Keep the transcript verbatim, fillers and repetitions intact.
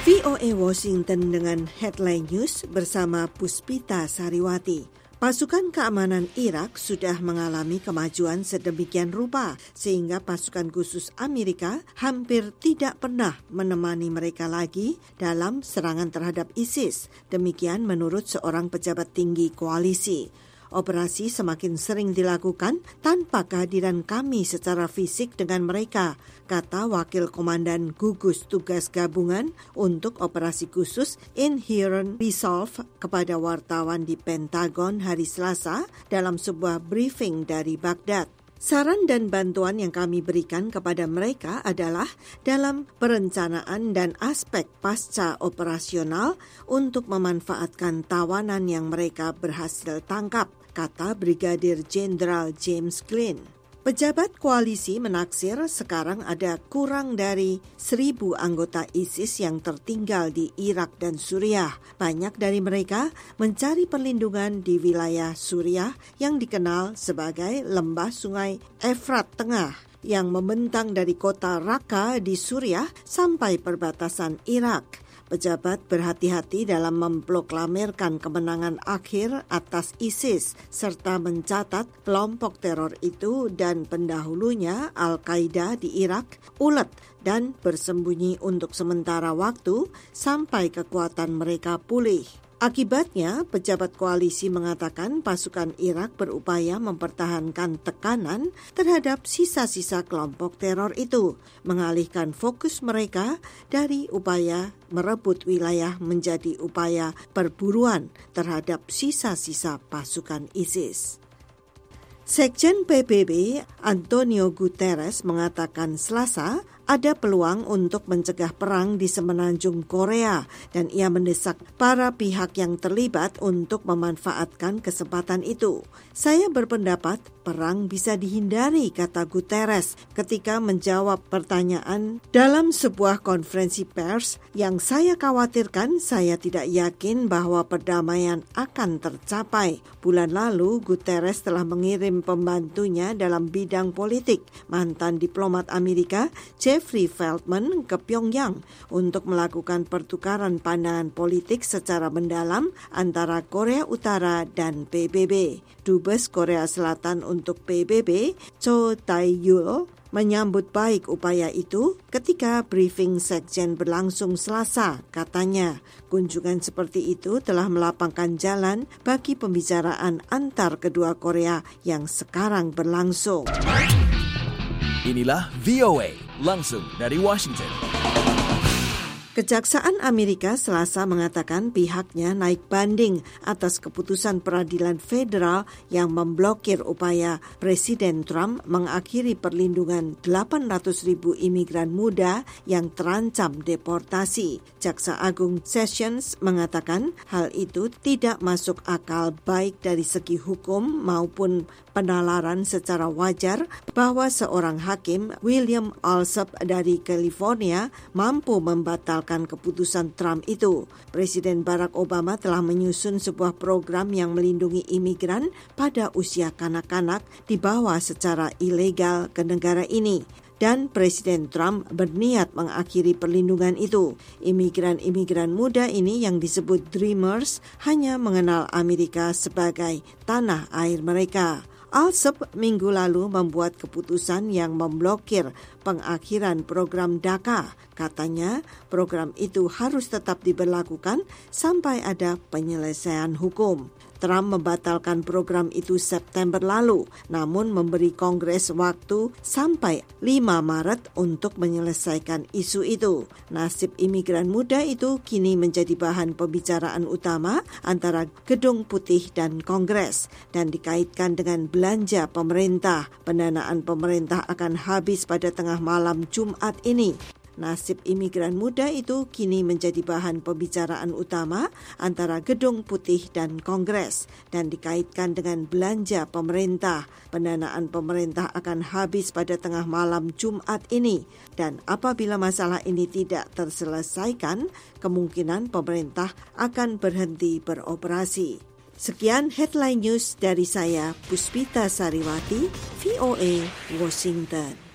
V O A Washington dengan Headline News bersama Puspita Sariwati. Pasukan keamanan Irak sudah mengalami kemajuan sedemikian rupa sehingga pasukan khusus Amerika hampir tidak pernah menemani mereka lagi dalam serangan terhadap ISIS. Demikian menurut seorang pejabat tinggi koalisi. Operasi semakin sering dilakukan tanpa kehadiran kami secara fisik dengan mereka, kata Wakil Komandan Gugus Tugas Gabungan untuk Operasi Khusus Inherent Resolve kepada wartawan di Pentagon hari Selasa dalam sebuah briefing dari Baghdad. Saran dan bantuan yang kami berikan kepada mereka adalah dalam perencanaan dan aspek pasca operasional untuk memanfaatkan tawanan yang mereka berhasil tangkap, kata Brigadir Jenderal James Glynn. Pejabat koalisi menaksir sekarang ada kurang dari seribu anggota ISIS yang tertinggal di Irak dan Suriah. Banyak dari mereka mencari perlindungan di wilayah Suriah yang dikenal sebagai Lembah Sungai Efrat Tengah yang membentang dari kota Raqqa di Suriah sampai perbatasan Irak. Pejabat berhati-hati dalam memproklamirkan kemenangan akhir atas ISIS serta mencatat kelompok teror itu dan pendahulunya Al-Qaeda di Irak ulet dan bersembunyi untuk sementara waktu sampai kekuatan mereka pulih. Akibatnya, pejabat koalisi mengatakan pasukan Irak berupaya mempertahankan tekanan terhadap sisa-sisa kelompok teror itu, mengalihkan fokus mereka dari upaya merebut wilayah menjadi upaya perburuan terhadap sisa-sisa pasukan ISIS. Sekjen P B B Antonio Guterres mengatakan Selasa ada peluang untuk mencegah perang di semenanjung Korea dan ia mendesak para pihak yang terlibat untuk memanfaatkan kesempatan itu. Saya berpendapat perang bisa dihindari, kata Guterres ketika menjawab pertanyaan dalam sebuah konferensi pers. Yang saya khawatirkan, saya tidak yakin bahwa perdamaian akan tercapai. Bulan lalu, Guterres telah mengirim pembantunya dalam bidang politik, mantan diplomat Amerika Jeffrey Feltman ke Pyongyang untuk melakukan pertukaran pandangan politik secara mendalam antara Korea Utara dan P B B. Dubes Korea Selatan untuk P B B, Cho Tae-yul, menyambut baik upaya itu ketika briefing sekjen berlangsung Selasa. Katanya, kunjungan seperti itu telah melapangkan jalan bagi pembicaraan antar kedua Korea yang sekarang berlangsung. Inilah V O A, langsung dari Washington. Kejaksaan Amerika Selasa mengatakan pihaknya naik banding atas keputusan peradilan federal yang memblokir upaya Presiden Trump mengakhiri perlindungan delapan ratus ribu imigran muda yang terancam deportasi. Jaksa Agung Sessions mengatakan hal itu tidak masuk akal baik dari segi hukum maupun penalaran secara wajar bahwa seorang hakim, William Alsup dari California, mampu membatalkan keputusan Trump itu. Presiden Barack Obama telah menyusun sebuah program yang melindungi imigran pada usia kanak-kanak dibawa secara ilegal ke negara ini. Dan Presiden Trump berniat mengakhiri perlindungan itu. Imigran-imigran muda ini yang disebut Dreamers hanya mengenal Amerika sebagai tanah air mereka. Alsup minggu lalu membuat keputusan yang memblokir pengakhiran program DACA. Katanya, program itu harus tetap diberlakukan sampai ada penyelesaian hukum. Trump membatalkan program itu September lalu, namun memberi Kongres waktu sampai lima Maret untuk menyelesaikan isu itu. Nasib imigran muda itu kini menjadi bahan pembicaraan utama antara Gedung Putih dan Kongres dan dikaitkan dengan belanja pemerintah. Pendanaan pemerintah akan habis pada tengah malam Jumat ini. Nasib imigran muda itu kini menjadi bahan pembicaraan utama antara Gedung Putih dan Kongres dan dikaitkan dengan belanja pemerintah. Pendanaan pemerintah akan habis pada tengah malam Jumat ini dan apabila masalah ini tidak terselesaikan, kemungkinan pemerintah akan berhenti beroperasi. Sekian headline news dari saya, Puspita Sariwati, V O A, Washington.